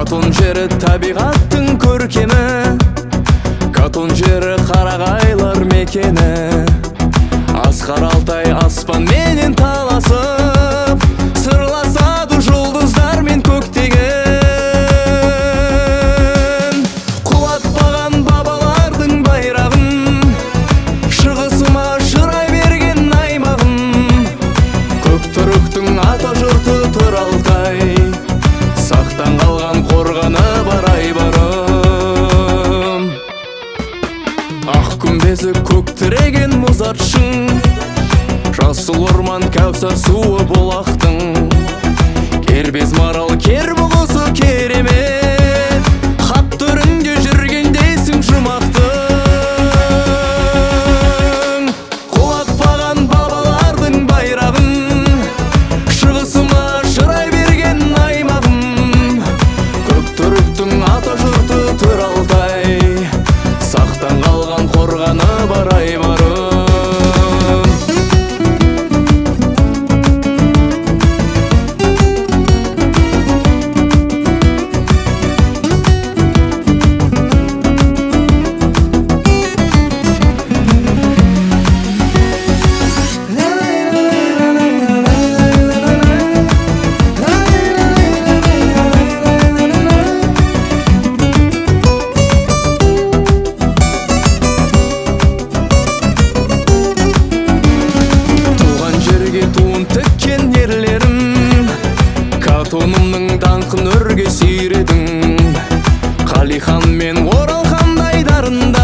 Катон жері табиғаттың көркемі, Катон жері қарағайлар мекені. Асқар Алтай аспан менен таласып, сырласады жұлдыздар мен көктеген. Құлатпаған бабалардың байрағын, шығысыма шырай берген аймағым. Көктүріктің ата жұрты Тыр Алтай, сақтан қалған қорғаны бар айбарым. Ақ күмбезі көк тіреген мұзаршың, жасыл орман кәусар суы бұлақтың. Кербез марал кер бұғысы керемет, хат төрінде жүргендейсің жұмақтың. Құлатпаған бабалардың байрағын, шығысыма шырай берген аймағым. Көктүріктің ата жұрты Тыр Алтай, сақтан қалған қорғаны бар айбарым. Тіккен ерлерім, Катонымның даңқын өрге сүйредің. Қалихан мен Оралхандай дарында